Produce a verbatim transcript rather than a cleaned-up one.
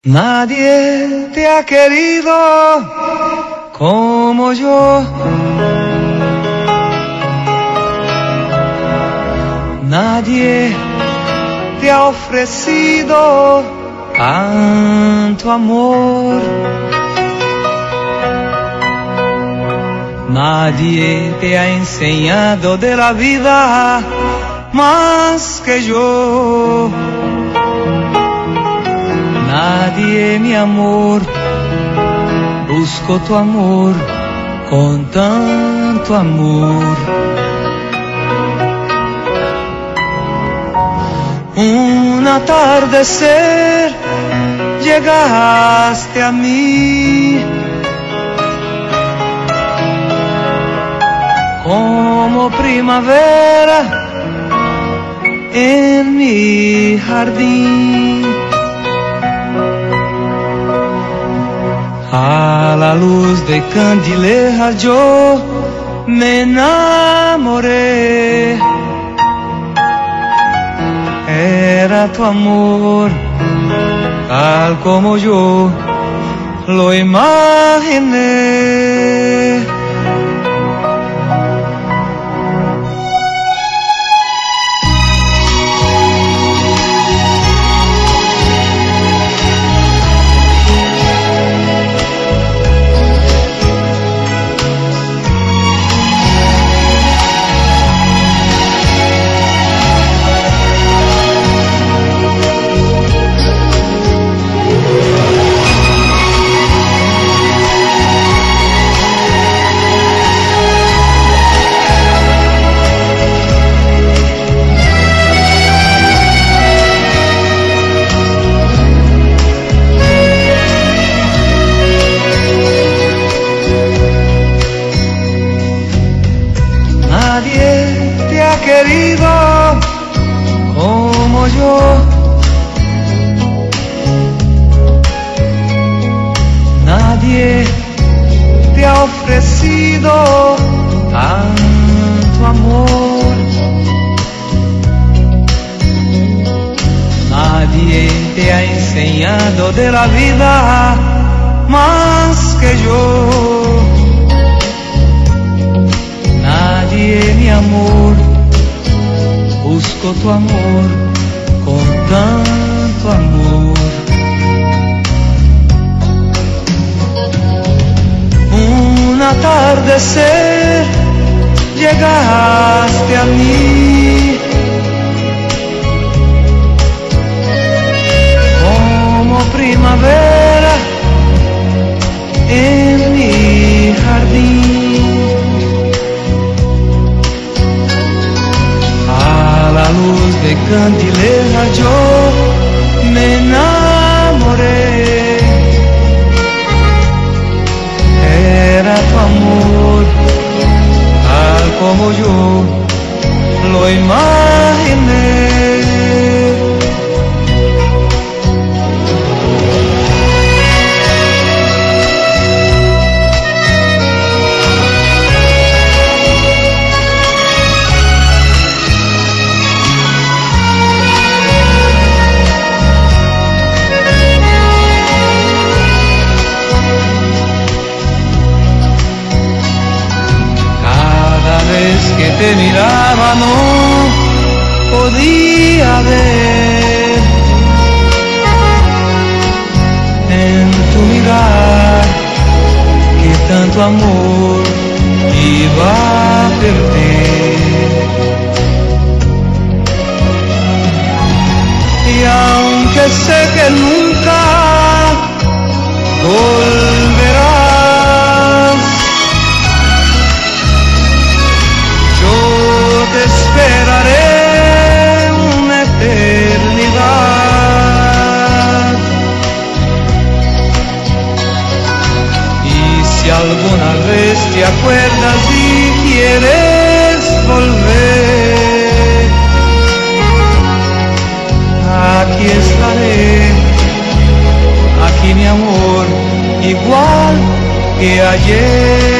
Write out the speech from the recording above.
Nadie te ha querido como yo. Nadie te ha ofrecido tanto amor. Nadie te ha enseñado de la vida más que yo. Nadie, mi amor, busco tu amor con tanto amor. Un atardecer llegaste a mí, como primavera en mi jardín. A la luz de candilejas yo me enamoré. Era tu amor, tal como yo lo imaginé. Nadie te ha querido como yo. Nadie te ha ofrecido tanto amor. Nadie te ha enseñado de la vida más que yo. Nadie, mi amor, busco tu amor con tanto amor. Un atardecer llegaste a mí, como primavera en mi jardín. A la luz de candileja yo me enamoré. Era tu amor, tal como yo lo imaginé. Que te miraba no podía ver en tu mirar que tanto amor iba a perder. Y aunque sé que nunca volverás, te esperaré una eternidad. Y si alguna vez te acuerdas y quieres volver, aquí estaré, aquí mi amor, igual que ayer.